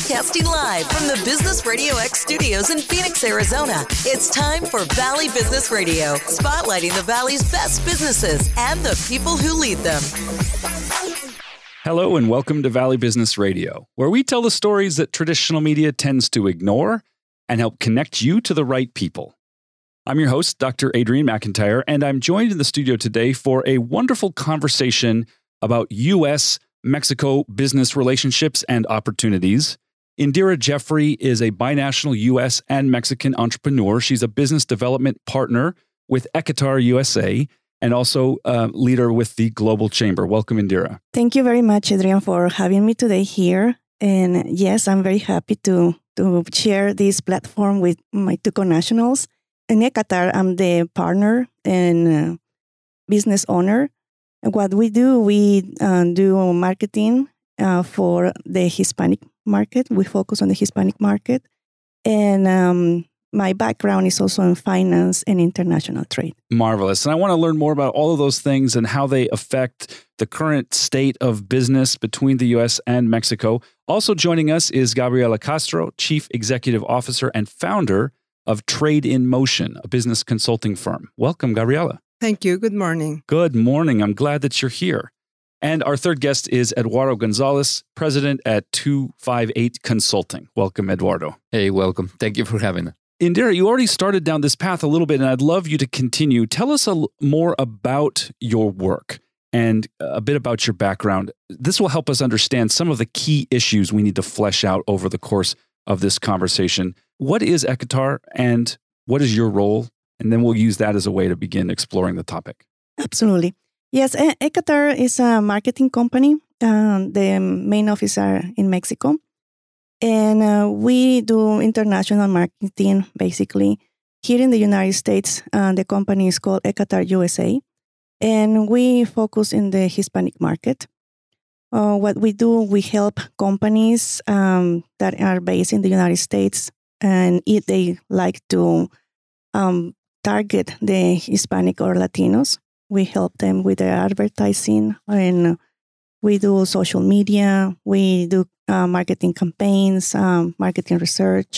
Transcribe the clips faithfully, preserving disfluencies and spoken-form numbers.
Broadcasting live from the Business Radio X studios in Phoenix, Arizona. It's time for Valley Business Radio, spotlighting the Valley's best businesses and the people who lead them. Hello and welcome to Valley Business Radio, where we tell the stories that traditional media tends to ignore and help connect you to the right people. I'm your host, Doctor Adrian McIntyre, and I'm joined in the studio today for a wonderful conversation about U S Mexico business relationships and opportunities. Indira Jeffrey is a binational U S and Mexican entrepreneur. She's a business development partner with Equitar U S A and also a leader with the Global Chamber. Welcome, Indira. Thank you very much, Adrian, for having me today here. And yes, I'm very happy to, to share this platform with my two connationals. In Equitar, I'm the partner and uh, business owner. What we do, we uh, do marketing uh, for the Hispanic market. We focus on the Hispanic market. And um, my background is also in finance and international trade. Marvelous. And I want to learn more about all of those things and how they affect the current state of business between the U S and Mexico. Also joining us is Gabriela Castro, Chief Executive Officer and founder of Trade in Motion, a business consulting firm. Welcome, Gabriela. Thank you. Good morning. Good morning. I'm glad that you're here. And our third guest is Eduardo Gonzalez, president at two fifty-eight Consulting. Welcome, Eduardo. Hey, welcome. Thank you for having us. Indira, you already started down this path a little bit, and I'd love you to continue. Tell us a l- more about your work and a bit about your background. This will help us understand some of the key issues we need to flesh out over the course of this conversation. What is Equitar and what is your role? And then we'll use that as a way to begin exploring the topic. Absolutely. Yes, e- Equitar is a marketing company. Uh, the main office are in Mexico. And uh, we do international marketing, basically. Here in the United States, uh, the company is called Equitar U S A. And we focus in the Hispanic market. Uh, what we do, we help companies um, that are based in the United States, and if they like to um, target the Hispanic or Latinos, we help them with their advertising, and we do social media, we do uh, marketing campaigns, um, marketing research,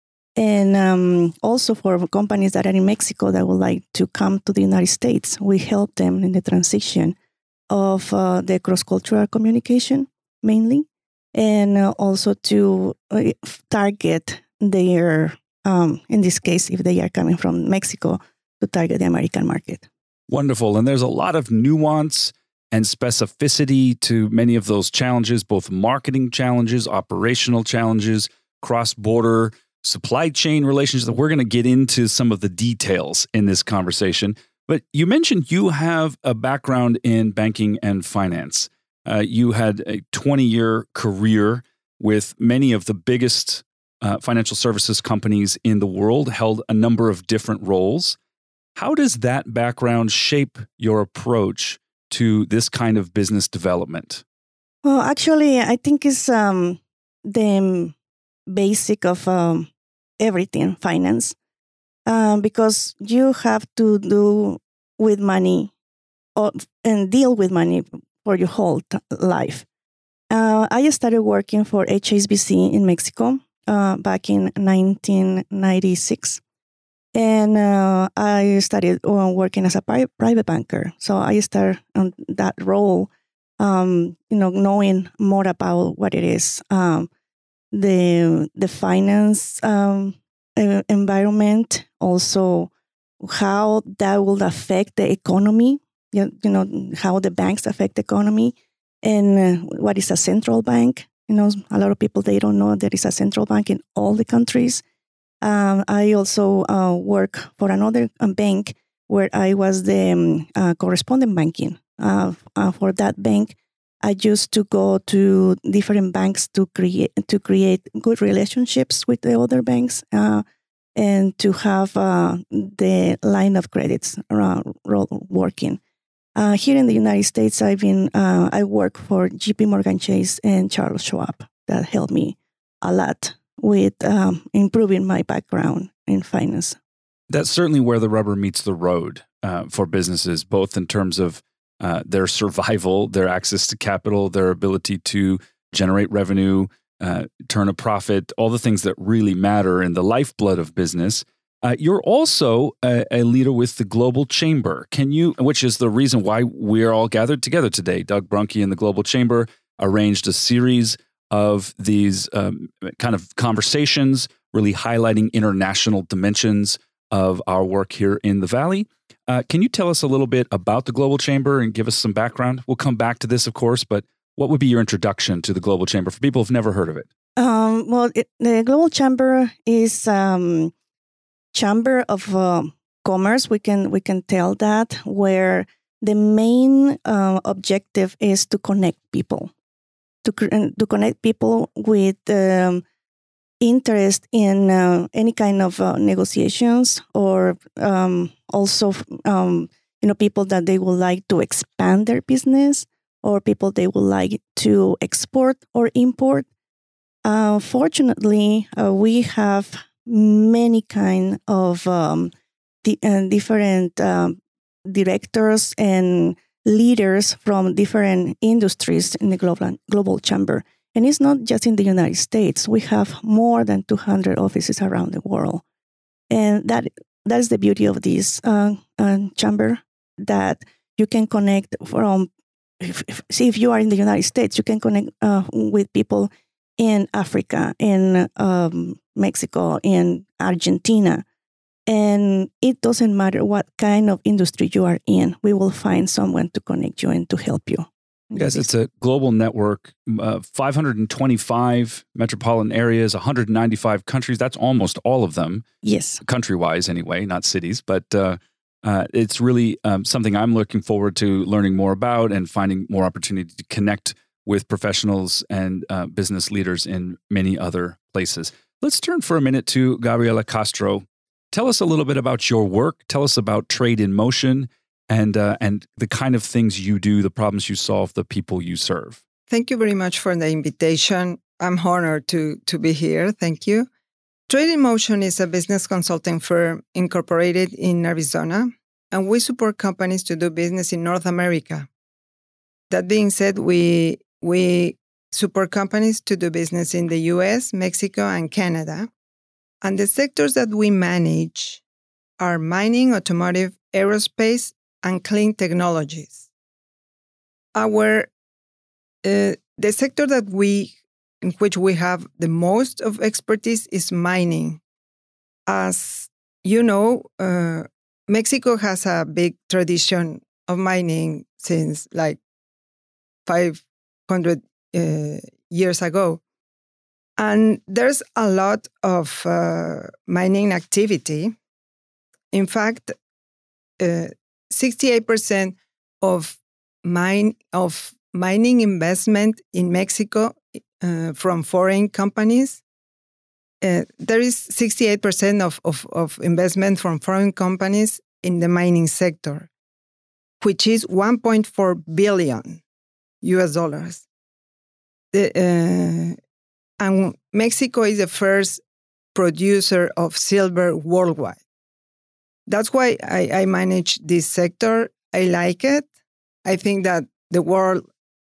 and um, also for companies that are in Mexico that would like to come to the United States, we help them in the transition of uh, the cross-cultural communication mainly, and uh, also to uh, target their, um, in this case, if they are coming from Mexico, to target the American market. Wonderful. And there's a lot of nuance and specificity to many of those challenges, both marketing challenges, operational challenges, cross-border supply chain relationships. We're going to get into some of the details in this conversation. But you mentioned you have a background in banking and finance. Uh, you had a twenty-year career with many of the biggest uh, financial services companies in the world, held a number of different roles. How does that background shape your approach to this kind of business development? Well, actually, I think it's um, the basic of um, everything, finance. Um, because you have to do with money or, and deal with money for your whole t- life. Uh, I started working for H S B C in Mexico uh, back in nineteen ninety-six. And uh, I started uh, working as a pri- private banker. So I started on that role, um, you know, knowing more about what it is, um, the the finance um environment, also how that will affect the economy, you, you know, how the banks affect the economy, and uh, what is a central bank. You know, a lot of people, they don't know there is a central bank in all the countries. Um, I also uh, work for another um, bank where I was the um, uh, correspondent banking. Uh, uh, for that bank, I used to go to different banks to create to create good relationships with the other banks uh, and to have uh, the line of credits around working. Uh, here in the United States, I've been uh, I work for J P Morgan Chase and Charles Schwab. That helped me a lot with um, improving my background in finance. That's certainly where the rubber meets the road uh, for businesses, both in terms of uh, their survival, their access to capital, their ability to generate revenue, uh, turn a profit, all the things that really matter in the lifeblood of business. Uh, you're also a, a leader with the Global Chamber. Can you, which is the reason why we're all gathered together today. Doug Brunke and the Global Chamber arranged a series of these um, kind of conversations, really highlighting international dimensions of our work here in the Valley. Uh, can you tell us a little bit about the Global Chamber and give us some background? We'll come back to this, of course, but what would be your introduction to the Global Chamber for people who've never heard of it? Um, well, it, the Global Chamber is um, chamber of uh, commerce. We can we can tell that, where the main uh, objective is to connect people, to to connect people with um, interest in uh, any kind of uh, negotiations, or um, also um, you know people that they would like to expand their business, or people they would like to export or import. Uh, fortunately, uh, we have many kind of um, di- uh, different um, directors and leaders from different industries in the global global chamber. And it's not just in the United States. We have more than two hundred offices around the world. And that that is the beauty of this uh, uh, chamber, that you can connect from, if, if, see, if you are in the United States, you can connect uh, with people in Africa, in um, Mexico, in Argentina. And it doesn't matter what kind of industry you are in, we will find someone to connect you and to help you. Yes, it's a global network, uh, five hundred twenty-five metropolitan areas, one hundred ninety-five countries. That's almost all of them. Yes. Country-wise anyway, not cities. But uh, uh, it's really um, something I'm looking forward to learning more about and finding more opportunity to connect with professionals and uh, business leaders in many other places. Let's turn for a minute to Gabriela Castro. Tell us a little bit about your work. Tell us about Trade in Motion and uh, and the kind of things you do, the problems you solve, the people you serve. Thank you very much for the invitation. I'm honored to, to be here. Thank you. Trade in Motion is a business consulting firm incorporated in Arizona, and we support companies to do business in North America. That being said, we we support companies to do business in the U S, Mexico, and Canada. And the sectors that we manage are mining, automotive, aerospace, and clean technologies. Our uh, the sector that we in which we have the most of expertise is mining. As you know, uh, Mexico has a big tradition of mining since like five hundred uh, years ago. And there's a lot of uh, mining activity. In fact, uh, sixty-eight percent of mine of mining investment in Mexico uh, from foreign companies. Uh, there is sixty-eight percent of, of, of investment from foreign companies in the mining sector, which is one point four billion U S dollars. The, uh, and Mexico is the first producer of silver worldwide. That's why I, I manage this sector. I like it. I think that the world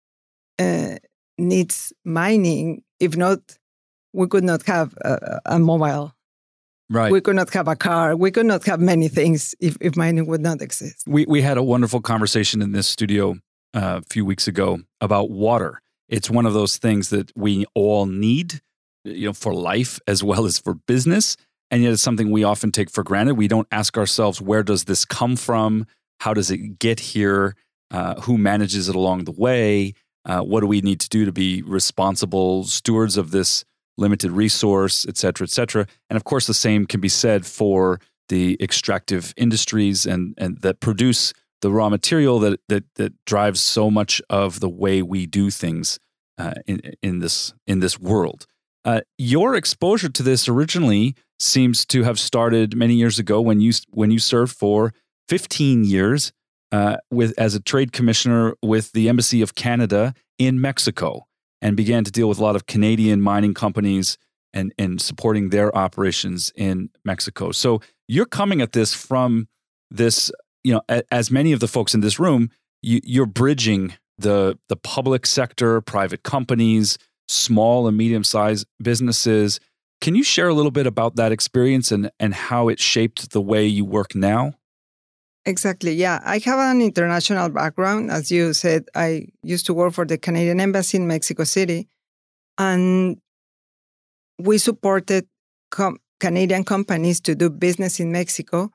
uh, needs mining. If not, we could not have a, a mobile. Right. We could not have a car. We could not have many things if, if mining would not exist. We we had a wonderful conversation in this studio uh, a few weeks ago about water. It's one of those things that we all need, you know, for life as well as for business. And yet it's something we often take for granted. We don't ask ourselves, where does this come from? How does it get here? Uh, who manages it along the way? Uh, what do we need to do to be responsible stewards of this limited resource, et cetera, et cetera? And of course, the same can be said for the extractive industries and, and that produce the raw material that that that drives so much of the way we do things uh, in in this in this world. Uh, your exposure to this originally seems to have started many years ago when you when you served for fifteen years uh, with as a trade commissioner with the Embassy of Canada in Mexico, and began to deal with a lot of Canadian mining companies and and supporting their operations in Mexico. So you're coming at this from this, you know, as many of the folks in this room, you, you're bridging the the public sector, private companies, small and medium-sized businesses. Can you share a little bit about that experience and, and how it shaped the way you work now? Exactly. Yeah. I have an international background. As you said, I used to work for the Canadian Embassy in Mexico City, and we supported com- Canadian companies to do business in Mexico,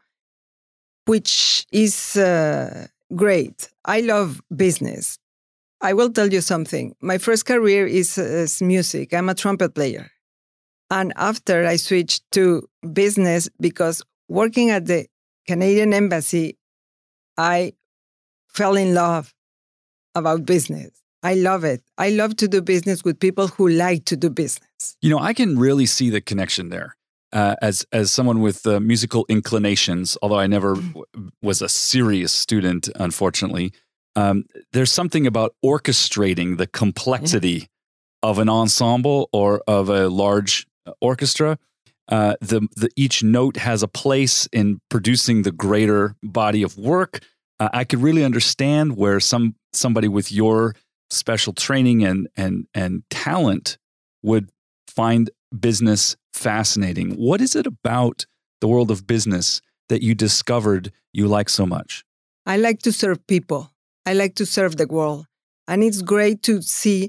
which is uh, great. I love business. I will tell you something. My first career is, is music. I'm a trumpet player. And after I switched to business, because working at the Canadian Embassy, I fell in love about business. I love it. I love to do business with people who like to do business. You know, I can really see the connection there. Uh, as as someone with uh, musical inclinations, although I never w- was a serious student, unfortunately, um, there's something about orchestrating the complexity yeah. of an ensemble or of a large orchestra. Uh, the the each note has a place in producing the greater body of work. Uh, I could really understand where some somebody with your special training and and and talent would find business fascinating. What is it about the world of business that you discovered you like so much? I like to serve people. I like to serve the world. And it's great to see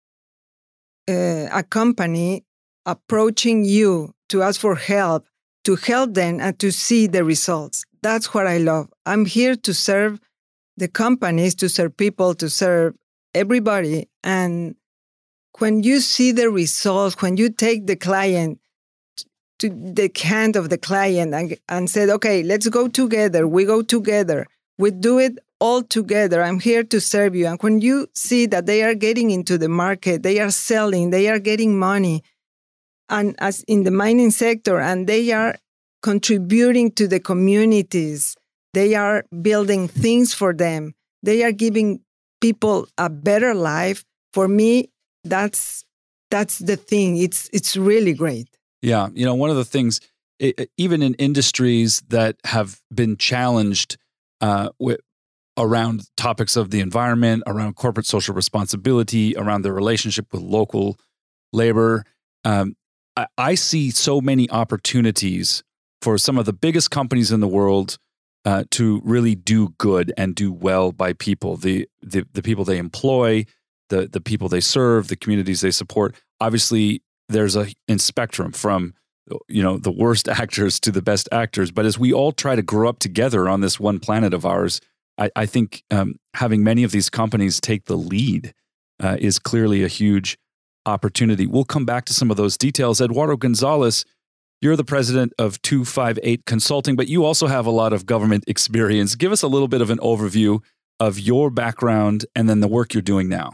uh, a company approaching you to ask for help, to help them and to see the results. That's what I love. I'm here to serve the companies, to serve people, to serve everybody. And when you see the results, when you take the client to the hand of the client and, and said, okay, let's go together. We go together. We do it all together. I'm here to serve you. And when you see that they are getting into the market, they are selling, they are getting money, and as in the mining sector, and they are contributing to the communities, they are building things for them, they are giving people a better life. For me, that's that's the thing. It's it's really great. Yeah, you know, one of the things, it, even in industries that have been challenged uh, with, around topics of the environment, around corporate social responsibility, around the relationship with local labor, um, I, I see so many opportunities for some of the biggest companies in the world uh, to really do good and do well by people, the the, the people they employ, the the people they serve, the communities they support. Obviously, there's a in spectrum from, you know, the worst actors to the best actors. But as we all try to grow up together on this one planet of ours, I, I think um, having many of these companies take the lead uh, is clearly a huge opportunity. We'll come back to some of those details. Eduardo Gonzalez, you're the president of two fifty-eight Consulting, but you also have a lot of government experience. Give us a little bit of an overview of your background and then the work you're doing now.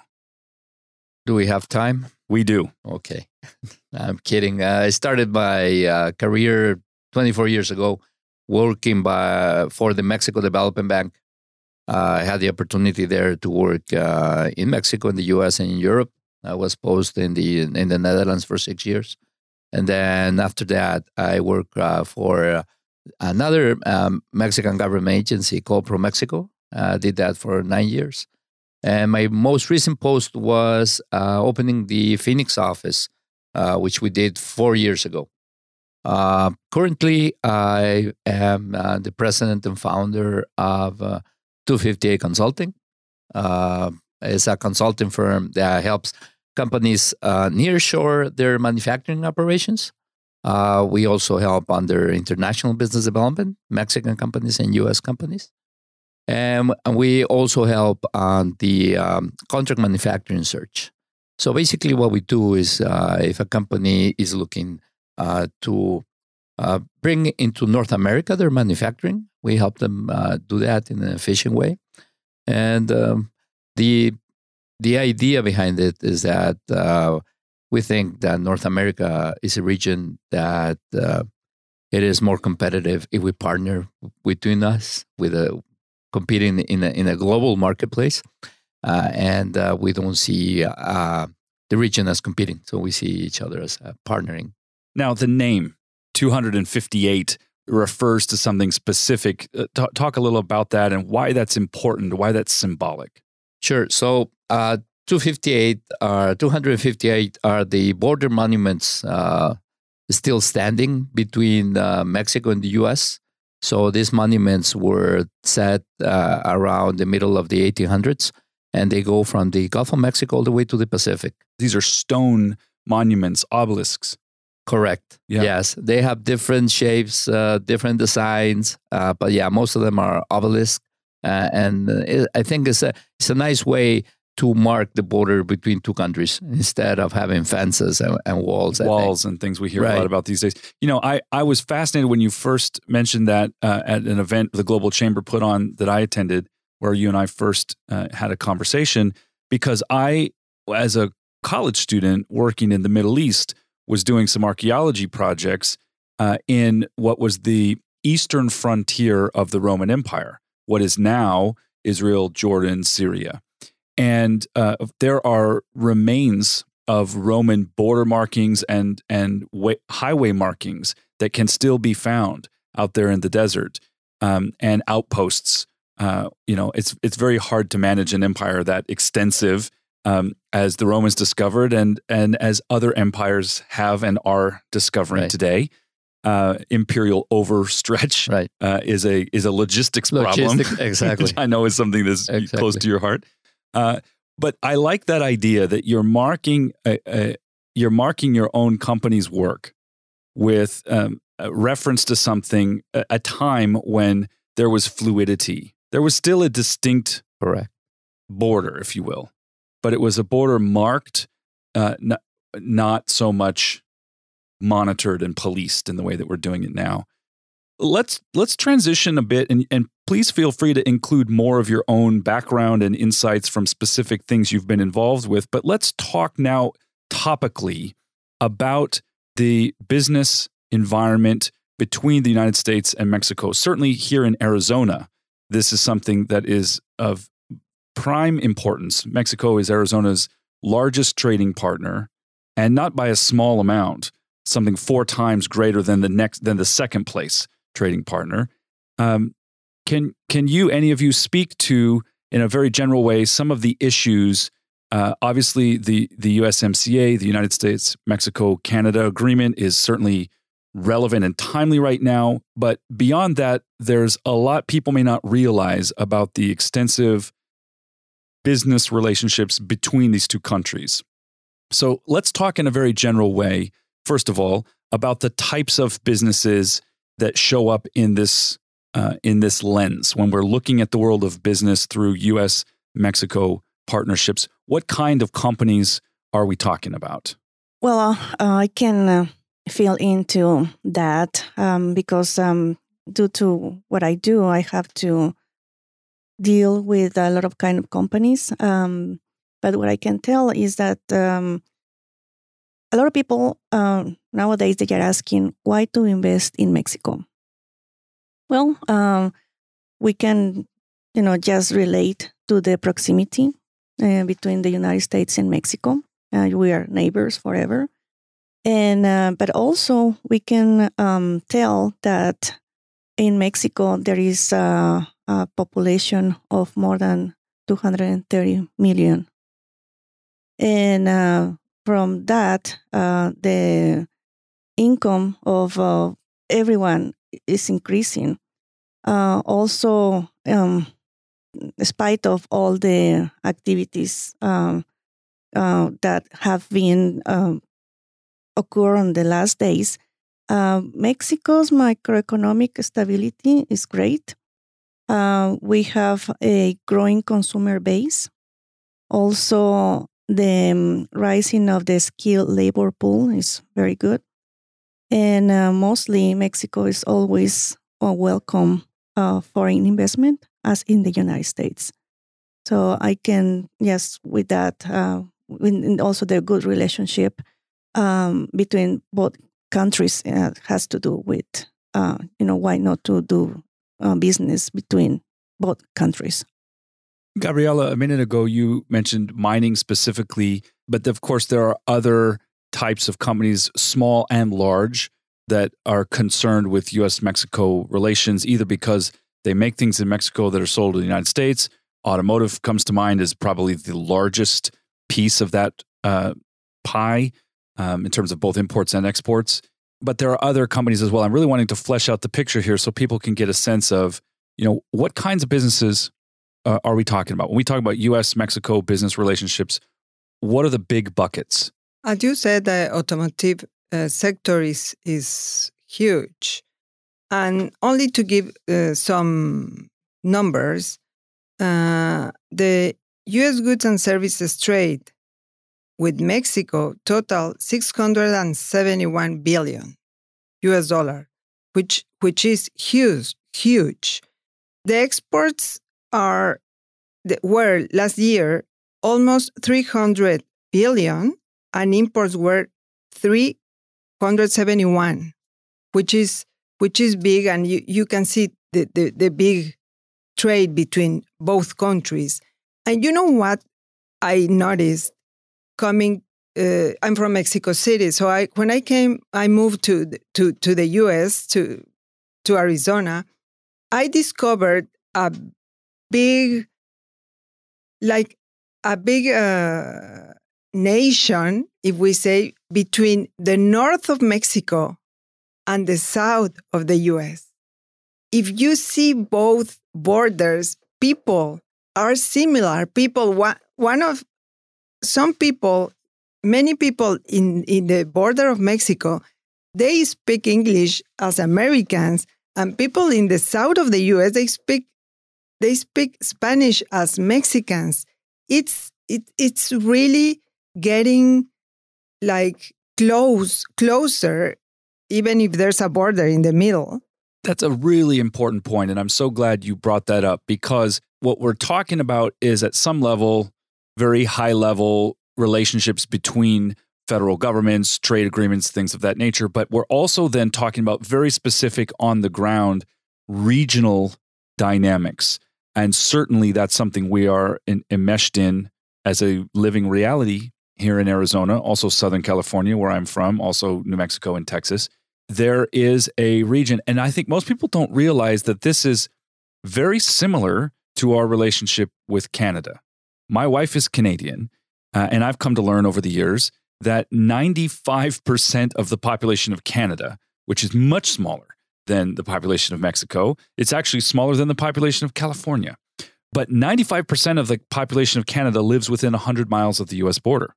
Do we have time? We do. Okay. I'm kidding. Uh, I started my uh, career twenty-four years ago working by, for the Mexico Development Bank. Uh, I had the opportunity there to work uh, in Mexico, in the U S, and in Europe. I was posted in the in the Netherlands for six years. And then after that, I worked uh, for uh, another um, Mexican government agency called ProMexico. I uh, did that for nine years. And my most recent post was uh, opening the Phoenix office, uh, which we did four years ago. Uh, currently, I am uh, the president and founder of uh, two fifty-eight Consulting. Uh, it's a consulting firm that helps companies uh, nearshore their manufacturing operations. Uh, we also help under international business development, Mexican companies and U S companies. And we also help on the um, contract manufacturing search. So basically what we do is uh, if a company is looking uh, to uh, bring into North America their manufacturing, we help them uh, do that in an efficient way. And um, the the idea behind it is that uh, we think that North America is a region that uh, it is more competitive if we partner between us with a competing in a, in a global marketplace, uh, and uh, we don't see uh, the region as competing. So we see each other as uh, partnering. Now, the name two fifty-eight refers to something specific. Uh, t- talk a little about that and why that's important, why that's symbolic. Sure. So uh, two fifty-eight are two hundred fifty-eight are the border monuments uh, still standing between uh, Mexico and the U S. So these monuments were set uh, around the middle of the eighteen hundreds, and they go from the Gulf of Mexico all the way to the Pacific. These are stone monuments, obelisks. Correct. Yeah. Yes. They have different shapes, uh, different designs, uh, but yeah, most of them are obelisks. Uh, and uh, it, I think it's a, it's a nice way to mark the border between two countries instead of having fences and, and walls. Walls and things we hear right. a lot about these days. You know, I, I was fascinated when you first mentioned that uh, at an event the Global Chamber put on that I attended, where you and I first uh, had a conversation, because I, as a college student working in the Middle East, was doing some archaeology projects uh, in what was the eastern frontier of the Roman Empire, what is now Israel, Jordan, Syria. And uh, there are remains of Roman border markings and and way, highway markings that can still be found out there in the desert, um, and outposts. Uh, you know, it's it's very hard to manage an empire that extensive um, as the Romans discovered, and and as other empires have and are discovering right. today. Uh, imperial overstretch right. uh, is a is a logistics Logistic, problem, exactly. which I know is something that's exactly. close to your heart. Uh, but I like that idea that you're marking a, a, you're marking your own company's work with um, a reference to something, a, a time when there was fluidity. There was still a distinct correct border, if you will, but it was a border marked, uh, not, not so much monitored and policed in the way that we're doing it now. Let's let's transition a bit, and, and please feel free to include more of your own background and insights from specific things you've been involved with. But let's talk now topically about the business environment between the United States and Mexico. Certainly here in Arizona, this is something that is of prime importance. Mexico is Arizona's largest trading partner, and not by a small amount, something four times greater than the next than the second place trading partner. Um, can can you, any of you, speak to, in a very general way, some of the issues? Uh, obviously, the the U S M C A, the United States, Mexico, Canada agreement is certainly relevant and timely right now. But beyond that, there's a lot people may not realize about the extensive business relationships between these two countries. So let's talk in a very general way, first of all, about the types of businesses that show up in this uh, in this lens when we're looking at the world of business through U S Mexico partnerships. What kind of companies are we talking about? Well, uh, I can uh, fill into that um, because um, due to what I do, I have to deal with a lot of kind of companies. Um, but what I can tell is that um, a lot of people uh, nowadays, they are asking why to invest in Mexico. Well, um, we can, you know, just relate to the proximity uh, between the United States and Mexico. Uh, we are neighbors forever. And uh, but also we can um, tell that in Mexico there is a, a population of more than two hundred thirty million. And uh, from that, uh, the income of uh, everyone is increasing. Uh, also, um, despite of all the activities um, uh, that have been um, occur on the last days, uh, Mexico's macroeconomic stability is great. Uh, we have a growing consumer base. Also, the um, rising of the skilled labor pool is very good. And uh, mostly Mexico is always a welcome uh, foreign investment as in the United States. So I can, yes, with that, uh, and also the good relationship um, between both countries uh, has to do with, uh, you know, why not to do uh, business between both countries. Gabriela, a minute ago, you mentioned mining specifically, but of course there are other types of companies, small and large, that are concerned with U S Mexico relations, either because they make things in Mexico that are sold to the United States. Automotive comes to mind as probably the largest piece of that uh, pie um, in terms of both imports and exports. But there are other companies as well. I'm really wanting to flesh out the picture here so people can get a sense of, you know, what kinds of businesses uh, are we talking about? When we talk about U S Mexico business relationships, what are the big buckets? As you said, the automotive uh, sector is is huge. And only to give uh, some numbers, uh, the U S goods and services trade with Mexico total six hundred seventy-one billion U S dollar, which which is huge, huge. The exports are were last year almost three hundred billion, and imports were three hundred seventy-one, which is which is big, and you, you can see the, the, the big trade between both countries. And you know what I noticed coming, uh, I'm from Mexico City, so I when I came, I moved to the, to, to the U S, to, to Arizona, I discovered a big, like a big uh, nation, if we say, between the north of Mexico and the south of the U S. If you see both borders, people are similar. People, one of, some people, many people in, in the border of Mexico, they speak English as Americans, and people in the south of the U S, they speak, they speak Spanish as Mexicans. It's, it, it's really getting like close, closer, even if there's a border in the middle. That's a really important point, and I'm so glad you brought that up, because what we're talking about is at some level, very high-level relationships between federal governments, trade agreements, things of that nature, but we're also then talking about very specific on-the-ground regional dynamics, and certainly that's something we are in, enmeshed in as a living reality here in Arizona, also Southern California, where I'm from, also New Mexico and Texas. There is a region, and I think most people don't realize that this is very similar to our relationship with Canada. My wife is Canadian, uh, and I've come to learn over the years that ninety-five percent of the population of Canada, which is much smaller than the population of Mexico, it's actually smaller than the population of California. But ninety-five percent of the population of Canada lives within one hundred miles of the U S border.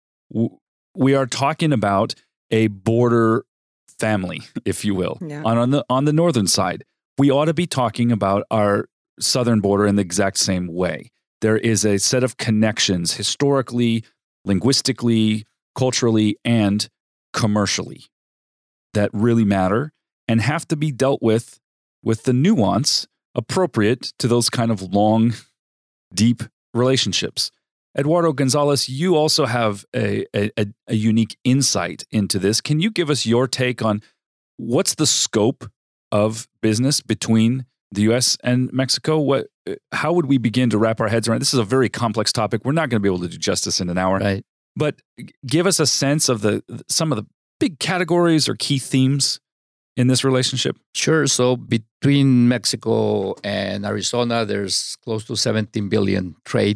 We are talking about a border family, if you will, yeah. on, on the on the northern side. We ought to be talking about our southern border in the exact same way. There is a set of connections historically, linguistically, culturally, and commercially that really matter and have to be dealt with with the nuance appropriate to those kind of long, deep relationships. Eduardo Gonzalez, you also have a, a, a unique insight into this. Can you give us your take on what's the scope of business between the U S and Mexico? What, how would we begin to wrap our heads around? This is a very complex topic. We're not going to be able to do justice in an hour. Right. But give us a sense of the some of the big categories or key themes in this relationship. Sure. So between Mexico and Arizona, there's close to seventeen billion trade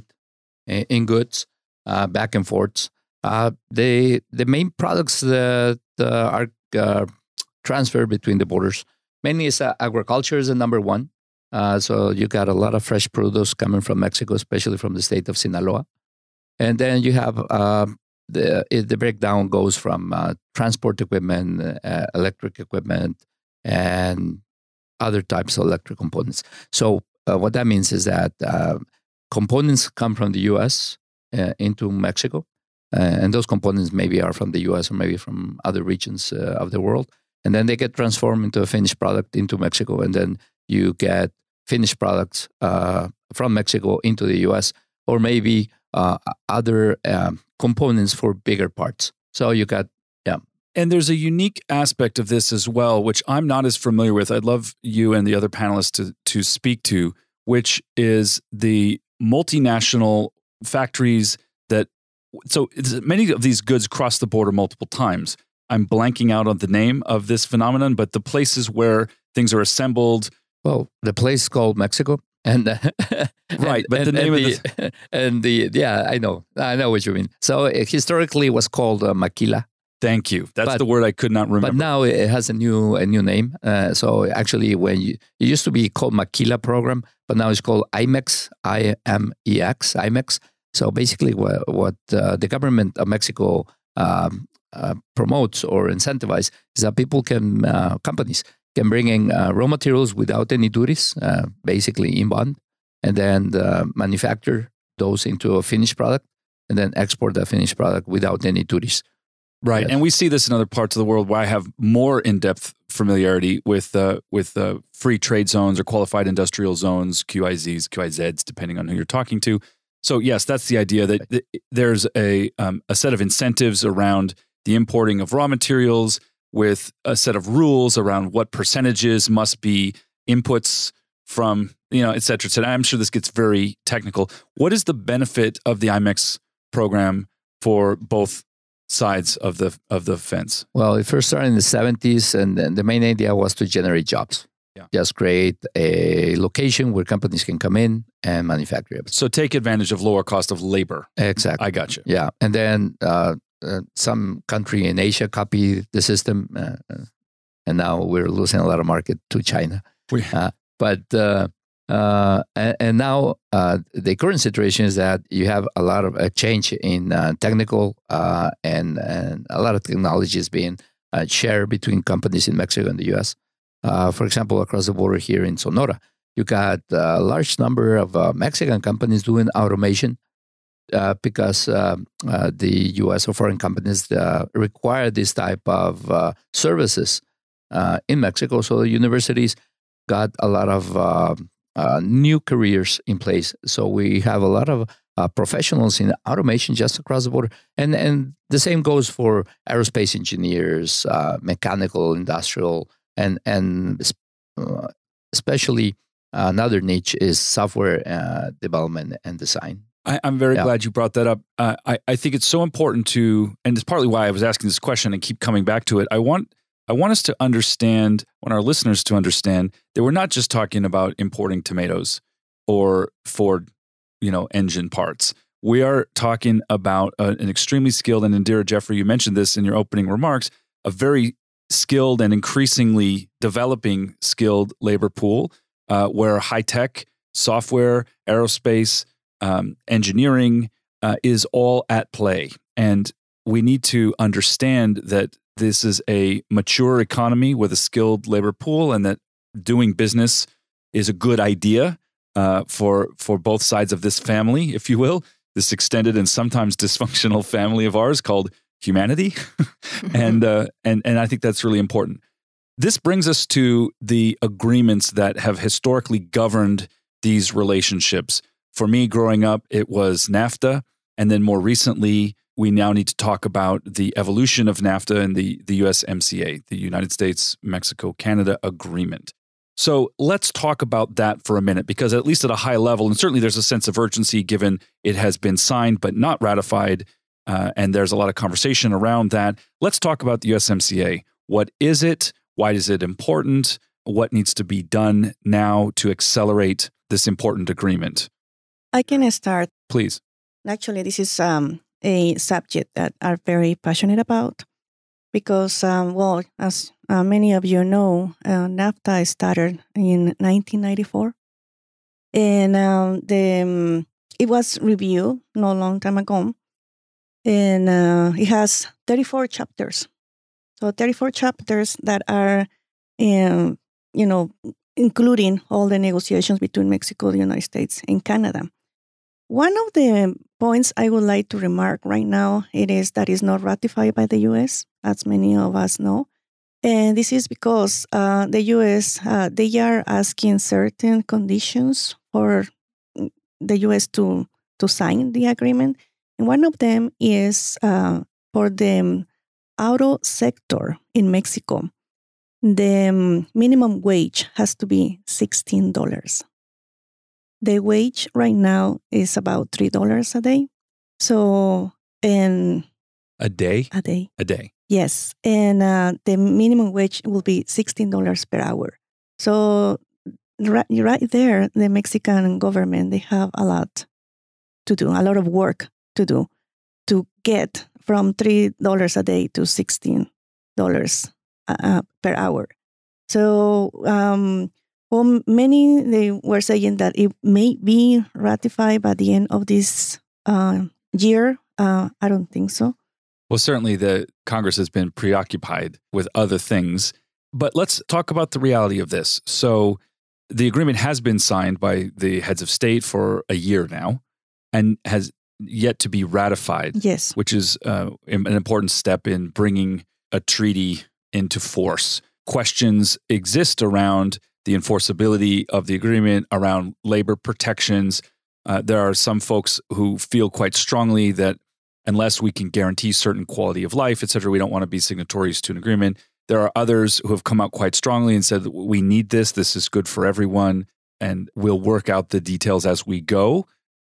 in goods, uh, back and forth. Uh, the the main products that uh, are uh, transferred between the borders mainly is uh, agriculture is the number one. Uh, so you got a lot of fresh produce coming from Mexico, especially from the state of Sinaloa. And then you have uh, the the breakdown goes from uh, transport equipment, uh, electric equipment, and other types of electric components. So uh, what that means is that uh, components come from the U S uh, into Mexico, uh, and those components maybe are from the U S or maybe from other regions uh, of the world. And then they get transformed into a finished product into Mexico, and then you get finished products uh, from Mexico into the U S, or maybe uh, other um, components for bigger parts. So you got, yeah. And there's a unique aspect of this as well, which I'm not as familiar with. I'd love you and the other panelists to to speak to, which is the multinational factories that, so many of these goods cross the border multiple times. I'm blanking out on the name of this phenomenon, but the places where things are assembled. Well, the place called Mexico. And uh, Right, and, but the and, name and of the, and the yeah, I know, I know what you mean. So uh, historically, it was called uh, Maquila. Thank you. That's But- the word I could not remember. But now it has a new a new name. Uh, so actually, when you, it used to be called Maquila program, but now it's called I M E X, I M E X, I M E X. So basically, what, what uh, the government of Mexico um, uh, promotes or incentivizes is that people can, uh, companies can bring in uh, raw materials without any duties, uh, basically in bond, and then uh, manufacture those into a finished product, and then export that finished product without any duties. Right, Yes. and we see this in other parts of the world where I have more in-depth familiarity with uh, with uh, free trade zones or qualified industrial zones, Q I Zs, Q I Zs, depending on who you're talking to. So yes, that's the idea that th- there's a um, a set of incentives around the importing of raw materials with a set of rules around what percentages must be inputs from, you know, et cetera, et cetera. I'm sure this gets very technical. What is the benefit of the I M E X program for both sides of the of the fence? Well, it first started in the seventies, and then the main idea was to generate jobs. Yeah. Just create a location where companies can come in and manufacture it. So take advantage of lower cost of labor. Exactly. I got you. Yeah. And then uh, uh, some country in Asia copied the system, uh, uh, and now we're losing a lot of market to China. We- Uh, but uh, uh, and, and now uh, the current situation is that you have a lot of a change in uh, technical uh, and and a lot of technologies being uh, shared between companies in Mexico and the U S. Uh, for example, across the border here in Sonora, you got a large number of uh, Mexican companies doing automation uh, because uh, uh, the U S or foreign companies uh, require this type of uh, services uh, in Mexico. So the universities got a lot of uh, uh, new careers in place. So we have a lot of uh, professionals in automation just across the border. And, and the same goes for aerospace engineers, uh, mechanical, industrial, and, and uh, especially uh, another niche is software uh, development and design. I, I'm very Yeah. glad you brought that up. Uh, I, I think it's so important to, and it's partly why I was asking this question and keep coming back to it. I want I want us to understand, I want our listeners to understand that we're not just talking about importing tomatoes or Ford, you know, engine parts. We are talking about a, an extremely skilled, and Indira, Jeffrey, you mentioned this in your opening remarks, a very skilled and increasingly developing skilled labor pool uh, where high tech, software, aerospace, um, engineering uh, is all at play. And we need to understand that this is a mature economy with a skilled labor pool, and that doing business is a good idea uh, for for both sides of this family, if you will, this extended and sometimes dysfunctional family of ours called humanity. and uh, and and I think that's really important. This brings us to the agreements that have historically governed these relationships. For me, growing up, it was NAFTA, and then more recently, we now need to talk about the evolution of NAFTA and the, the U S M C A, the United States, Mexico, Canada Agreement. So let's talk about that for a minute, because at least at a high level, and certainly there's a sense of urgency given it has been signed but not ratified, uh, and there's a lot of conversation around that. Let's talk about the U S M C A. What is it? Why is it important? What needs to be done now to accelerate this important agreement? I can start. Please. Actually, this is um, a subject that I'm very passionate about because, um, well, as uh, many of you know, uh, NAFTA started in nineteen ninety-four, and um, the um, it was reviewed not a long time ago, and uh, it has thirty-four chapters. So thirty-four chapters that are, um, you know, including all the negotiations between Mexico, the United States, and Canada. One of the points I would like to remark right now, it is that it's not ratified by the U S, as many of us know. And this is because uh, the U S, uh, they are asking certain conditions for the U S to, to sign the agreement. And one of them is uh, for the auto sector in Mexico, the minimum wage has to be sixteen dollars. The wage right now is about three dollars a day. So, and A day? a day. A day. Yes. And uh, the minimum wage will be sixteen dollars per hour. So right, right there, the Mexican government, they have a lot to do, a lot of work to do to get from three dollars a day to sixteen dollars uh, per hour. So, um, well, many, they were saying that it may be ratified by the end of this uh, year. Uh, I don't think so. Well, certainly the Congress has been preoccupied with other things. But let's talk about the reality of this. So the agreement has been signed by the heads of state for a year now and has yet to be ratified. Yes. Which is uh, an important step in bringing a treaty into force. Questions exist around the enforceability of the agreement, around labor protections. Uh, there are some folks who feel quite strongly that unless we can guarantee certain quality of life, et cetera, we don't want to be signatories to an agreement. There are others who have come out quite strongly and said, that we need this, this is good for everyone, and we'll work out the details as we go.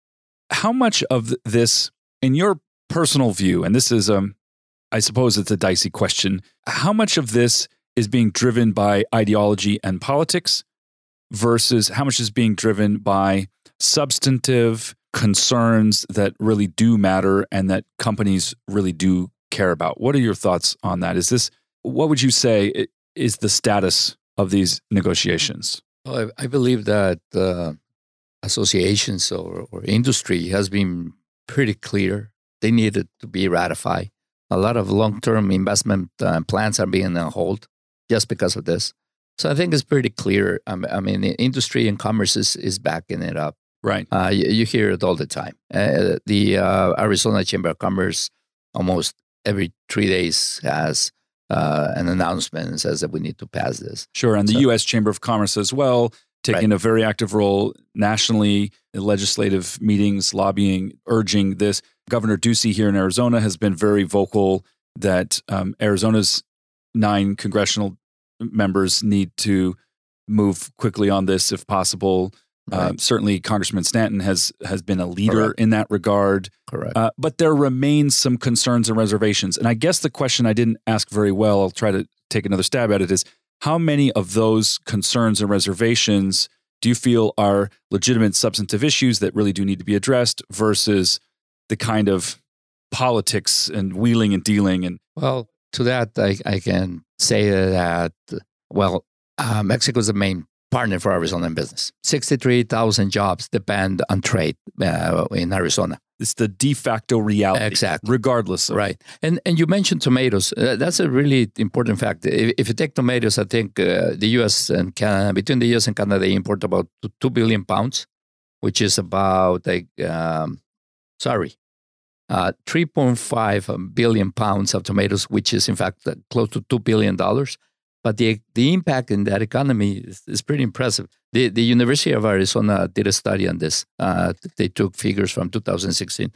How much of this, in your personal view, and this is, um, I suppose it's a dicey question, how much of this is being driven by ideology and politics versus how much is being driven by substantive concerns that really do matter and that companies really do care about? What are your thoughts on that? Is this, what would you say is the status of these negotiations? Well, I, I believe that uh, associations or, or industry has been pretty clear. They needed to be ratified. A lot of long-term investment uh, plans are being on hold just because of this. So I think it's pretty clear. I mean, the industry and commerce is, is backing it up. Right. Uh, you, you hear it all the time. Uh, the uh, Arizona Chamber of Commerce almost every three days has uh, an announcement and says that we need to pass this. Sure. And the so, U S Chamber of Commerce as well, taking right. a very active role nationally in legislative meetings, lobbying, urging this. Governor Ducey here in Arizona has been very vocal that um, Arizona's nine congressional members need to move quickly on this if possible. Right. Uh, certainly, Congressman Stanton has has been a leader Correct. in that regard. Correct. Uh, but there remains some concerns and reservations. And I guess the question I didn't ask very well, I'll try to take another stab at it, is how many of those concerns and reservations do you feel are legitimate substantive issues that really do need to be addressed versus the kind of politics and wheeling and dealing? And well, to that, I, I can say that, well, uh, Mexico is the main partner for Arizona in business. sixty-three thousand jobs depend on trade uh, in Arizona. It's the de facto reality. Exactly. Regardless of. Right. And and you mentioned tomatoes. Uh, that's a really important fact. If, if you take tomatoes, I think uh, the U S and Canada, between the U S and Canada, they import about two billion pounds, which is about, like, um, sorry, uh, three point five billion pounds of tomatoes, which is, in fact, uh, close to two billion dollars. But the the impact in that economy is, is pretty impressive. The the University of Arizona did a study on this. Uh, they took figures from two thousand sixteen.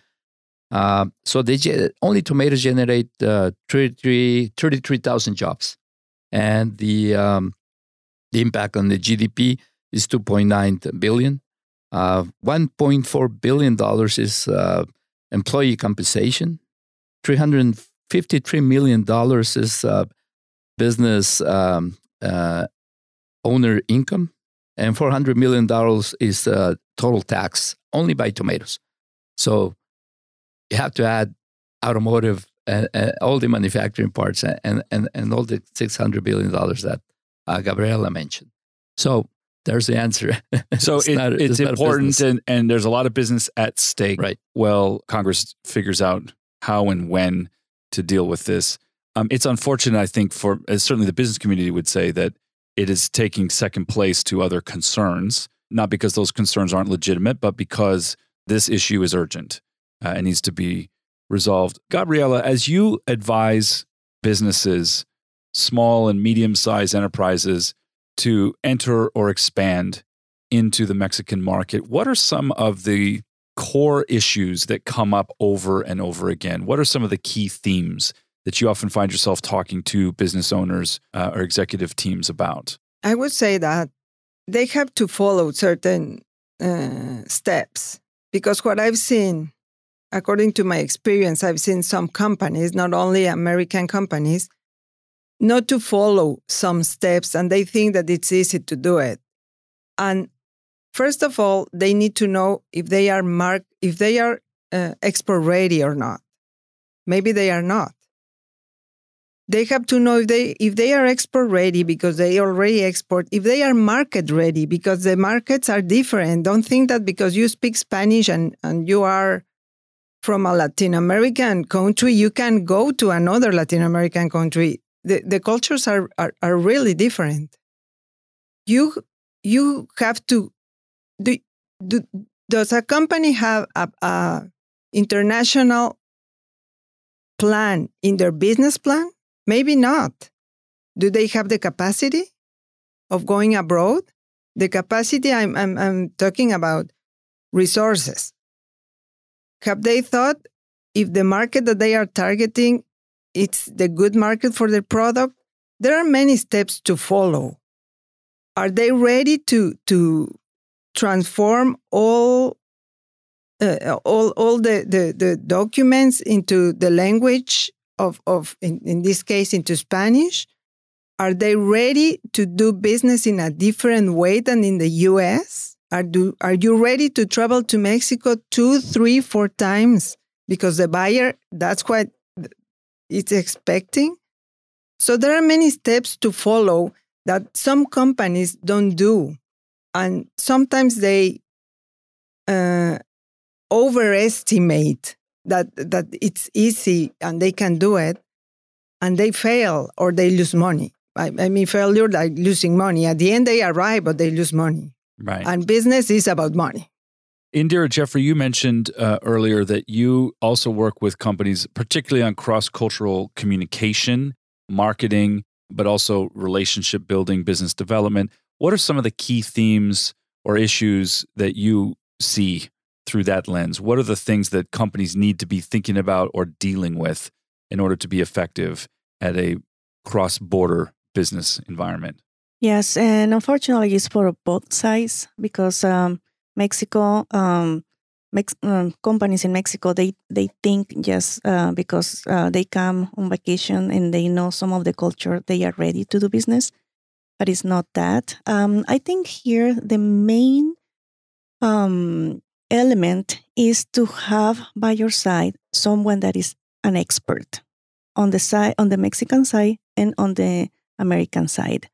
Uh, so they only tomatoes generate uh, thirty-three thousand jobs, and the um, the impact on the G D P is two point nine billion. Uh, one point four billion dollars is uh, employee compensation. three hundred fifty-three million dollars is uh, business um, uh, owner income, and four hundred million dollars is uh, total tax only by tomatoes. So you have to add automotive and, and all the manufacturing parts and, and, and all the six hundred billion dollars that uh, Gabriela mentioned. So there's the answer. So it's, it, not, it's, it's important, and, and there's a lot of business at stake. Right. Well, Congress figures out how and when to deal with this. Um, it's unfortunate, I think, for uh, certainly the business community would say that it is taking second place to other concerns, not because those concerns aren't legitimate, but because this issue is urgent uh, and needs to be resolved. Gabriela, as you advise businesses, small and medium-sized enterprises, to enter or expand into the Mexican market, what are some of the core issues that come up over and over again? What are some of the key themes that you often find yourself talking to business owners uh, or executive teams about? I would say that they have to follow certain uh, steps, because what I've seen, according to my experience, I've seen some companies, not only American companies, not to follow some steps, and they think that it's easy to do it. And first of all, they need to know if they are mark if they are uh, export ready or not. Maybe they are not. They have to know if they if they are export ready because they already export, if they are market ready because the markets are different. Don't think that because you speak Spanish and, and you are from a Latin American country, you can go to another Latin American country. The, the cultures are, are, are really different. You you have to, do, do, does a company have a, a international plan in their business plan? Maybe not. Do they have the capacity of going abroad? The capacity, I'm, I'm, I'm talking about resources. Have they thought if the market that they are targeting, it's the good market for their product? There are many steps to follow. Are they ready to, to transform all, uh, all, all the, the, the documents into the language of, of in, in this case, into Spanish? Are they ready to do business in a different way than in the U S? Are, do, are you ready to travel to Mexico two, three, four times? Because the buyer, that's what it's expecting. So there are many steps to follow that some companies don't do. And sometimes they uh, overestimate that that it's easy and they can do it, and they fail or they lose money. I, I mean, failure like losing money. At the end, they arrive, but they lose money. Right. And business is about money. Indira, Jeffrey, you mentioned uh, earlier that you also work with companies, particularly on cross-cultural communication, marketing, but also relationship building, business development. What are some of the key themes or issues that you see through that lens? What are the things that companies need to be thinking about or dealing with in order to be effective at a cross-border business environment? Yes, and unfortunately, it's for both sides because um, Mexico, um, Mex- um, companies in Mexico, they they think just uh, because uh, they come on vacation and they know some of the culture, they are ready to do business, but it's not that. Um, I think here the main um, element is to have by your side someone that is an expert on the side, on the Mexican side and on the American side.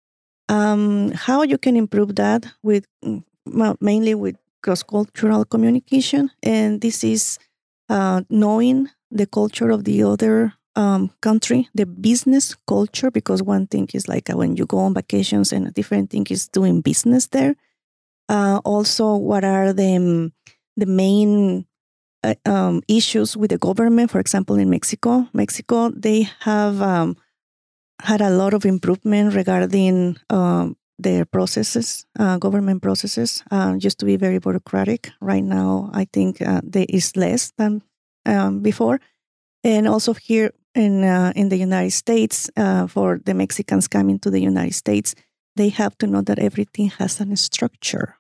Um, how you can improve that with well, mainly with cross-cultural communication, and this is uh, knowing the culture of the other um, country, the business culture, because one thing is like uh, when you go on vacations, and a different thing is doing business there. Uh, also, what are the um, the main uh, um, issues with the government? For example, in Mexico, Mexico they have um, had a lot of improvement regarding um, their processes, uh, government processes. Uh, used to be very bureaucratic. Right now, I think uh, there is less than um, before. And also here in uh, in the United States, uh, for the Mexicans coming to the United States, they have to know that everything has a structure.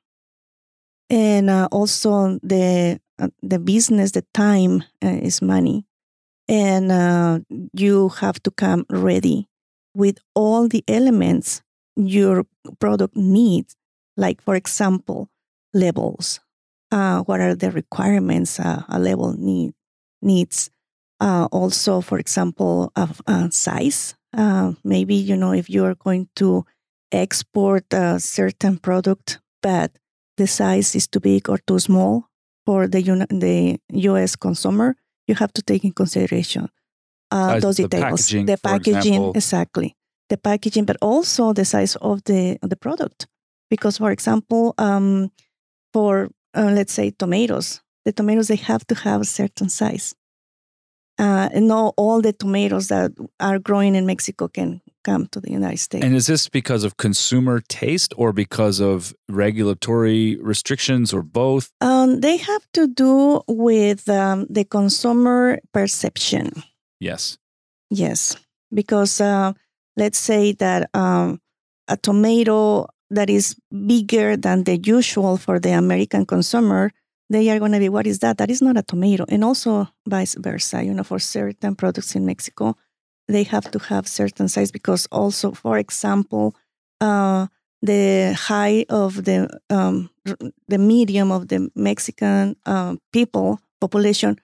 And uh, also the uh, the business, the time uh, is money, and uh, you have to come ready with all the elements your product needs. Like, for example, labels. Uh, what are the requirements uh, a label need needs? Uh, also, for example, of uh, size. Uh, maybe, you know, if you are going to export a certain product, but the size is too big or too small for the uni- the U S consumer, you have to take in consideration uh, those the details. packaging, the for packaging, example. exactly. The packaging, but also the size of the of the product. Because, for example, um, for uh, let's say tomatoes, the tomatoes they have to have a certain size. Uh, and not all the tomatoes that are growing in Mexico can come to the United States. And is this because of consumer taste or because of regulatory restrictions or both? Um, they have to do with um, the consumer perception. Yes. Yes, because uh, let's say that um, a tomato that is bigger than the usual for the American consumer, they are going to be, what is that? That is not a tomato. And also vice versa, you know, for certain products in Mexico, they have to have certain size because also, for example, uh, the high of the um, the medium of the Mexican uh, people population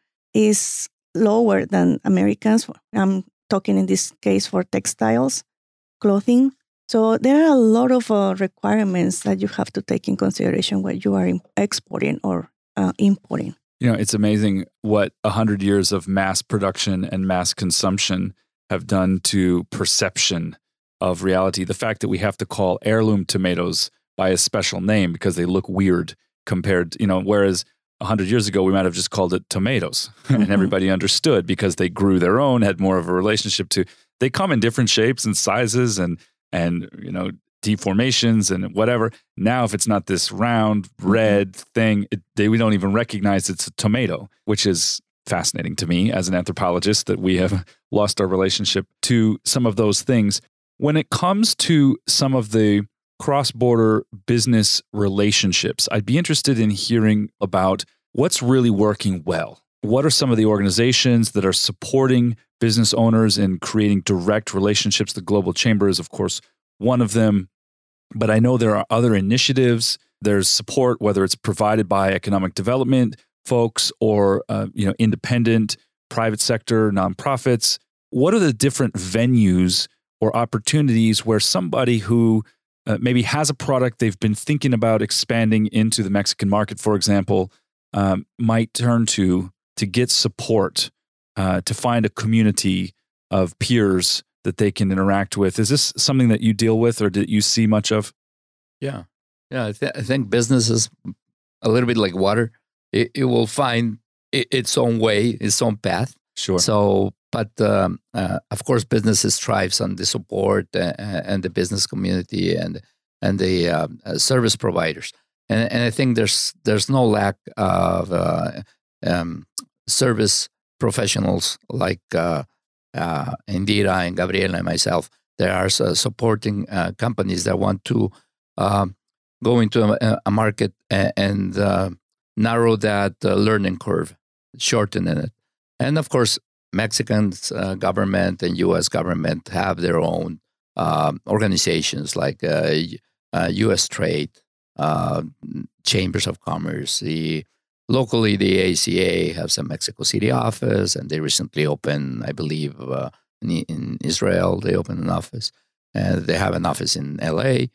is lower than Americans. I'm talking in this case for textiles, clothing. So there are a lot of uh, requirements that you have to take in consideration when you are exporting or uh, importing. You know, it's amazing what a hundred years of mass production and mass consumption have done to perception of reality. The fact that we have to call heirloom tomatoes by a special name because they look weird compared, you know, whereas a hundred years ago we might have just called it tomatoes mm-hmm. and everybody understood because they grew their own, had more of a relationship to. They come in different shapes and sizes and and you know deformations and whatever. Now, if it's not this round red mm-hmm. thing, it, they we don't even recognize it's a tomato, which is fascinating to me as an anthropologist that we have lost our relationship to some of those things. When it comes to some of the cross-border business relationships, I'd be interested in hearing about what's really working well. What are some of the organizations that are supporting business owners in creating direct relationships? The Global Chamber is, of course, one of them. But I know there are other initiatives. There's support, whether it's provided by economic development folks or uh, you know, independent, private sector, nonprofits. What are the different venues or opportunities where somebody who uh, maybe has a product they've been thinking about expanding into the Mexican market, for example, um, might turn to to get support, uh, to find a community of peers that they can interact with? Is this something that you deal with or that you see much of? Yeah. Yeah, I, th- I think business is a little bit like water. It, it will find it, its own way, its own path. Sure. So, but um, uh, of course, businesses thrives on the support uh, and the business community and and the uh, uh, service providers. And, and I think there's there's no lack of uh, um, service professionals like uh, uh, Indira and Gabriela and myself. There are uh, supporting uh, companies that want to um, go into a, a market and, and uh, narrow that uh, learning curve, shorten it. And of course, Mexican uh, government and U S government have their own uh, organizations like uh, uh, U S Trade, uh, Chambers of Commerce. The locally, the A C A has a Mexico City office, and they recently opened, I believe, uh, in, in Israel. They opened an office, and they have an office in L A.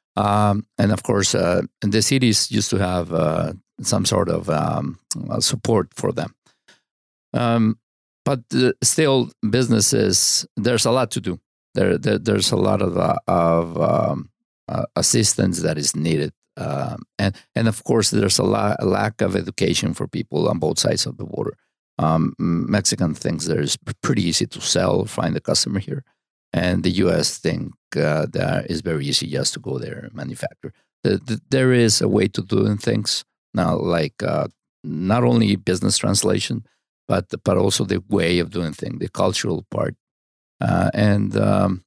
Um, and of course, uh, the cities used to have uh, some sort of um, support for them. Um, but uh, still, businesses, there's a lot to do. There, there there's a lot of uh, of um, uh, assistance that is needed, um, and and of course, there's a, la- a lack of education for people on both sides of the border. Um, Mexican thinks there's pretty easy to sell, find a customer here, and the U S think uh, that it's very easy just to go there and manufacture. The, the, there is a way to doing things now, like uh, not only business translation, but but also the way of doing things, the cultural part. Uh, and um,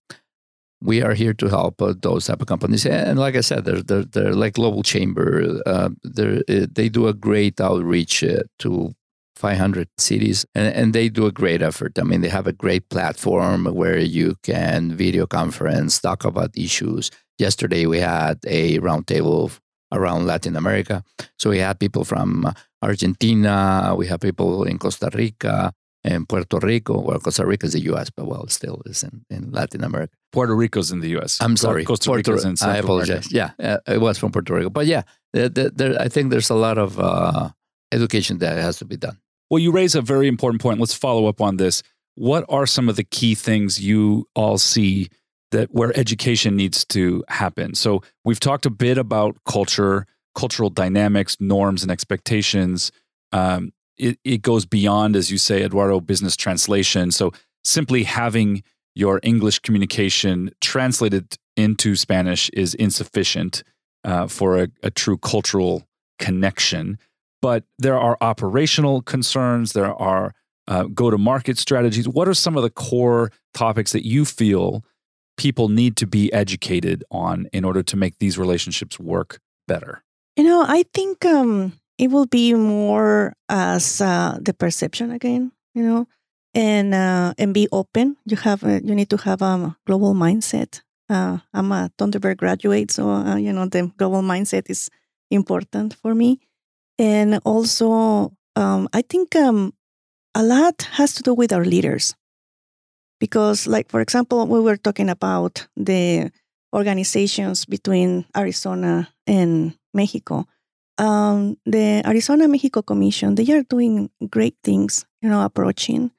we are here to help uh, those type of companies. And like I said, they're, they're, they're like Global Chamber. Uh, they're, they do a great outreach uh, to five hundred cities, and, and they do a great effort. I mean, they have a great platform where you can video conference, talk about issues. Yesterday, we had a roundtable around Latin America. So we had people from Argentina, we have people in Costa Rica and Puerto Rico. Well, Costa Rica is the U S, but well, it still is in, in Latin America. Puerto Rico's in the U S. I'm sorry. Costa Puerto, Rico's in Central I apologize. America. Yeah, uh, it was from Puerto Rico. But yeah, there, there, I think there's a lot of uh, education that has to be done. Well, you raise a very important point. Let's follow up on this. What are some of the key things you all see that where education needs to happen? So we've talked a bit about culture, cultural dynamics, norms, and expectations. Um, it, it goes beyond, as you say, Eduardo, business translation. So simply having your English communication translated into Spanish is insufficient uh, for a, a true cultural connection. But there are operational concerns. There are uh, go-to-market strategies. What are some of the core topics that you feel people need to be educated on in order to make these relationships work better? You know, I think um, it will be more as uh, the perception again, you know, and uh, and be open. You have a, you need to have a global mindset Uh, I'm a Thunderbird graduate, so uh, you know the global mindset is important for me. And also, um, I think um, a lot has to do with our leaders. Because, like, for example, we were talking about the organizations between Arizona and Mexico. Um, the Arizona-Mexico Commission, they are doing great things, you know, approaching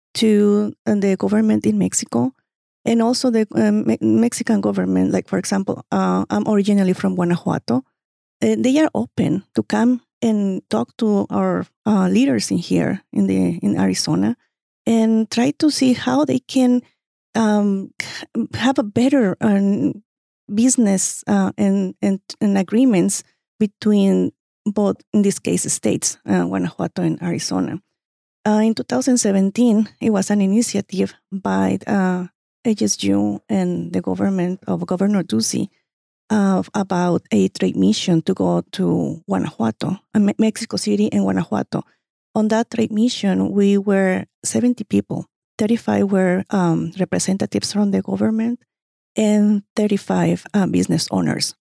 to uh, the government in Mexico and also the um, Me- Mexican government. Like, for example, uh, I'm originally from Guanajuato. Uh, they are open to come and talk to our uh, leaders in here in the in Arizona and try to see how they can um, have a better um, business uh, and, and and agreements between both, in this case, states, uh, Guanajuato and Arizona. Uh, in two thousand seventeen, it was an initiative by uh, H S U and the government of Governor Ducey uh, about a trade mission to go to Guanajuato, uh, Mexico City and Guanajuato. On that trade mission, we were seventy people. thirty-five were um, representatives from the government and thirty-five uh, business owners.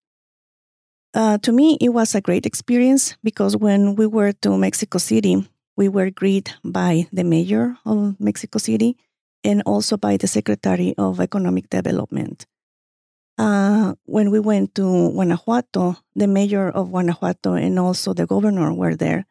Uh, to me, it was a great experience because when we were to Mexico City, we were greeted by the mayor of Mexico City and also by the Secretary of Economic Development. Uh, when we went to Guanajuato, the mayor of Guanajuato and also the governor were there.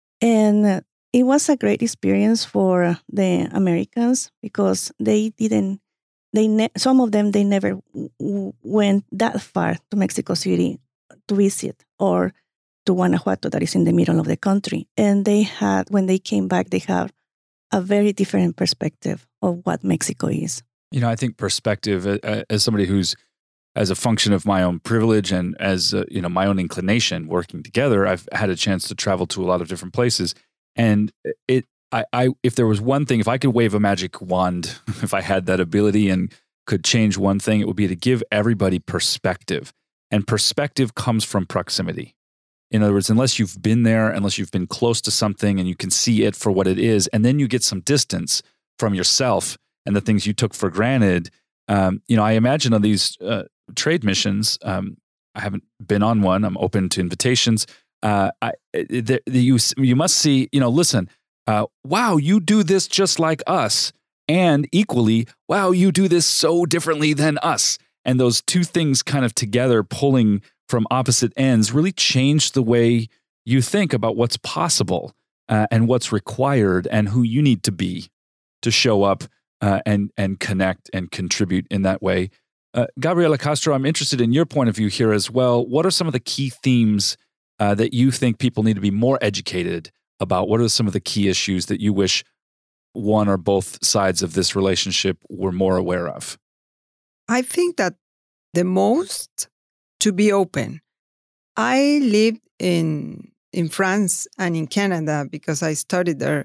And it was a great experience for the Americans because they didn't, they ne- some of them, they never w- went that far to Mexico City to visit or to Guanajuato that is in the middle of the country. And they had, when they came back, they had a very different perspective of what Mexico is. You know, I think perspective, uh, as somebody who's, as a function of my own privilege and as, uh, you know, my own inclination working together, I've had a chance to travel to a lot of different places. And it, I, I, if there was one thing, if I could wave a magic wand, if I had that ability and could change one thing, it would be to give everybody perspective. And perspective comes from proximity. In other words, unless you've been there, unless you've been close to something and you can see it for what it is, and then you get some distance from yourself and the things you took for granted. Um, you know, I imagine on these uh, trade missions, um, I haven't been on one. I'm open to invitations. Uh, I, the, the, you you must see. You know, listen. Uh, wow, you do this just like us, and equally, wow, you do this so differently than us. And those two things kind of together, pulling from opposite ends, really change the way you think about what's possible uh, and what's required and who you need to be to show up uh, and and connect and contribute in that way. Uh, Gabriela Castro, I'm interested in your point of view here as well. What are some of the key themes uh, that you think people need to be more educated about? What are some of the key issues that you wish one or both sides of this relationship were more aware of? I think that the most to be open. I lived in in France and in Canada because I studied there.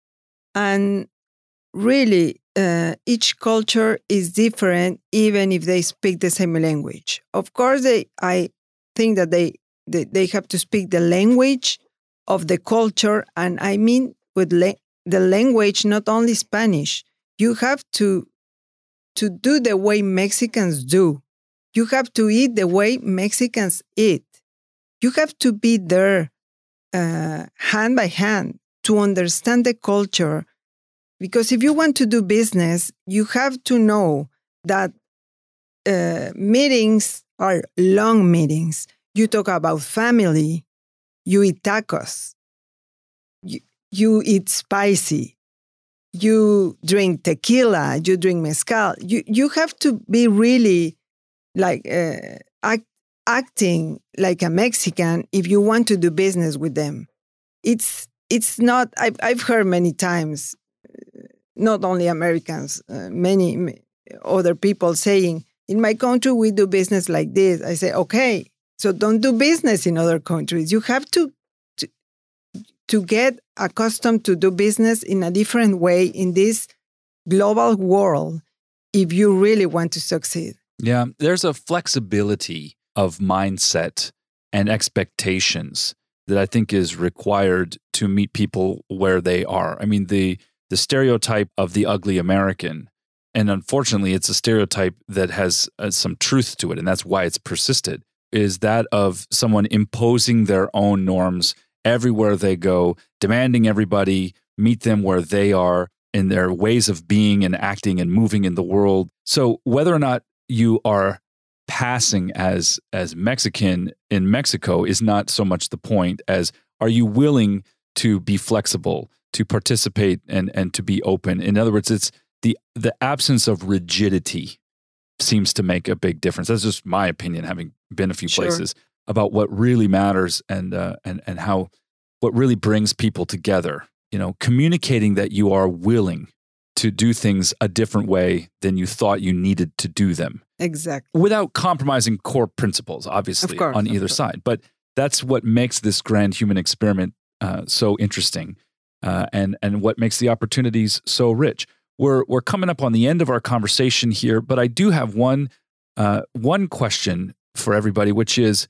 And really, uh, each culture is different, even if they speak the same language. Of course, they, I think that they, they, they have to speak the language of the culture. And I mean with la- the language, not only Spanish. You have to to do the way Mexicans do. You have to eat the way Mexicans eat. You have to be there uh, hand by hand to understand the culture. Because if you want to do business, you have to know that uh, meetings are long meetings. You talk about family. You eat tacos. You, you eat spicy. You drink tequila, you drink mezcal. You you have to be really like uh, act, acting like a Mexican if you want to do business with them. It's it's not. I've I've heard many times, not only Americans, uh, many other people saying, "In my country we do business like this." I say, "Okay, so don't do business in other countries. You have to." to get accustomed to do business in a different way in this global world if you really want to succeed. Yeah, there's a flexibility of mindset and expectations that I think is required to meet people where they are. I mean, the the stereotype of the ugly American and unfortunately, it's a stereotype that has uh, some truth to it, and that's why it's persisted, is that of someone imposing their own norms everywhere they go, demanding everybody meet them where they are in their ways of being and acting and moving in the world. So whether or not you are passing as as Mexican in Mexico is not so much the point as, are you willing to be flexible, to participate and and to be open? In other words, it's the the absence of rigidity seems to make a big difference. That's just my opinion, having been a few Sure. places, about what really matters and uh, and and how what really brings people together. You know, communicating that you are willing to do things a different way than you thought you needed to do them, Exactly. without compromising core principles, obviously, Of course, on of either course. side. But that's what makes this grand human experiment uh, so interesting, uh, and and what makes the opportunities so rich. We're we're coming up on the end of our conversation here, but I do have one uh, one question for everybody, which is,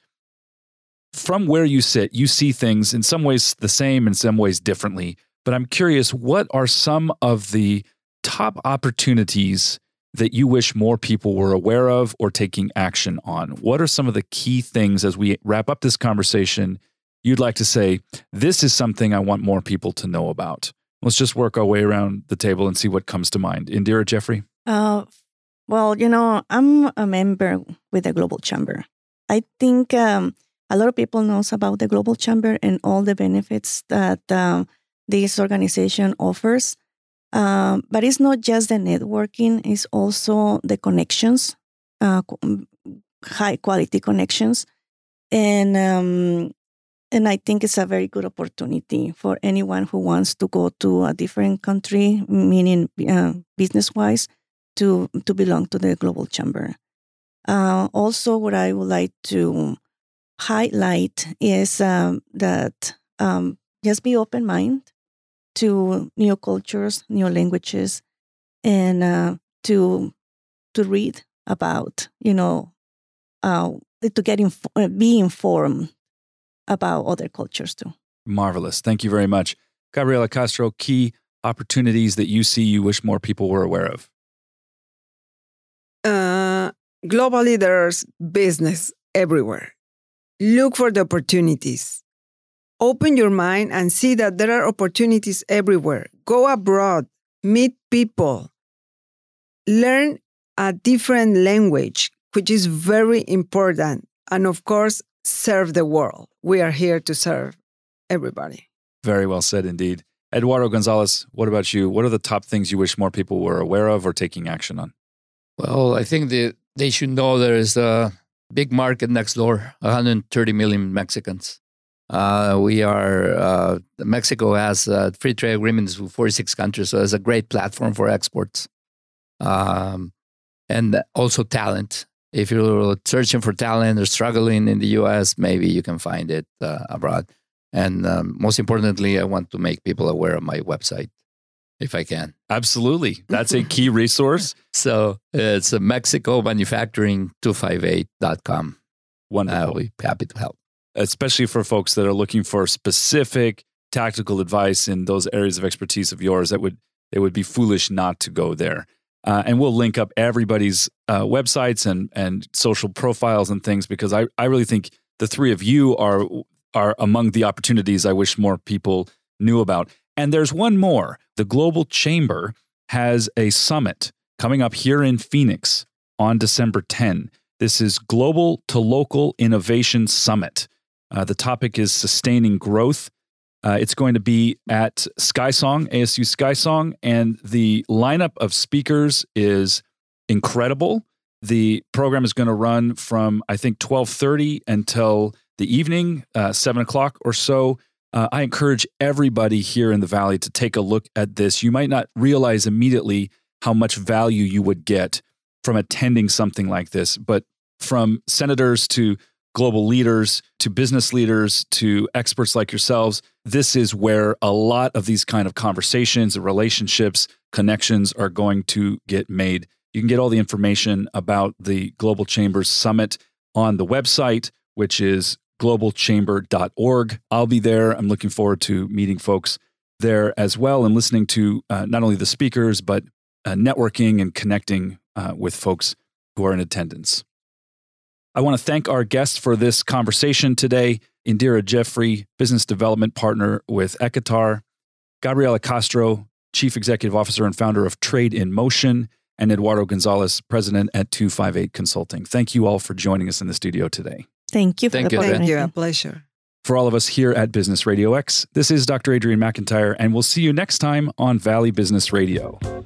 from where you sit, you see things in some ways the same, in some ways differently. But I'm curious, what are some of the top opportunities that you wish more people were aware of or taking action on? What are some of the key things, as we wrap up this conversation, you'd like to say, this is something I want more people to know about? Let's just work our way around the table and see what comes to mind. Indira, Jeffrey? Uh, well, you know, I'm a member with the Global Chamber. I think um, a lot of people knows about the Global Chamber and all the benefits that um, this organization offers. Um, but it's not just the networking, it's also the connections, uh, qu- high quality connections. And um, and I think it's a very good opportunity for anyone who wants to go to a different country, meaning uh, business-wise, to, to belong to the Global Chamber. Uh, also, what I would like to highlight is um, that um, just be open-minded to new cultures, new languages, and uh, to to read about, you know, uh, to get inf- uh, be informed about other cultures too. Marvelous. Thank you very much. Gabriela Castro, key opportunities that you see you wish more people were aware of? Uh, globally, there's business everywhere. Look for the opportunities. Open your mind and see that there are opportunities everywhere. Go abroad, meet people, learn a different language, which is very important. And of course, serve the world. We are here to serve everybody. Very well said indeed. Eduardo Gonzalez, what about you? What are the top things you wish more people were aware of or taking action on? Well, I think they, they should know there is a big market next door, one hundred thirty million Mexicans. Uh, we are, uh, Mexico has uh, free trade agreements with forty-six countries, so it's a great platform for exports. Um, and also talent. If you're searching for talent or struggling in the U S, maybe you can find it uh, abroad. And um, most importantly, I want to make people aware of my website, if I can. Absolutely. That's a key resource. So it's uh, Mexico Manufacturing two fifty-eight dot com. Wonderful. I'll be happy to help. Especially for folks that are looking for specific tactical advice in those areas of expertise of yours, that would it would be foolish not to go there. Uh, and we'll link up everybody's uh, websites and and social profiles and things, because I, I really think the three of you are are among the opportunities I wish more people knew about. And there's one more. The Global Chamber has a summit coming up here in Phoenix on December tenth. This is Global to Local Innovation Summit. Uh, the topic is sustaining growth. Uh, it's going to be at SkySong, A S U SkySong, and the lineup of speakers is incredible. The program is going to run from, I think, twelve thirty until the evening, uh, seven o'clock or so. Uh, I encourage everybody here in the Valley to take a look at this. You might not realize immediately how much value you would get from attending something like this, but from senators to global leaders to business leaders to experts like yourselves, this is where a lot of these kind of conversations and relationships, connections are going to get made. You can get all the information about the Global Chambers Summit on the website, which is global chamber dot org. I'll be there. I'm looking forward to meeting folks there as well and listening to uh, not only the speakers, but uh, networking and connecting uh, with folks who are in attendance. I want to thank our guests for this conversation today. Indira Jeffrey, Business Development Partner with Equitar, Gabriela Castro, Chief Executive Officer and founder of Trade in Motion, and Eduardo Gonzalez, President at two fifty-eight Consulting. Thank you all for joining us in the studio today. Thank you for Thank the you. opportunity. Thank you. A pleasure. For all of us here at Business Radio X, this is Doctor Adrian McIntyre, and we'll see you next time on Valley Business Radio.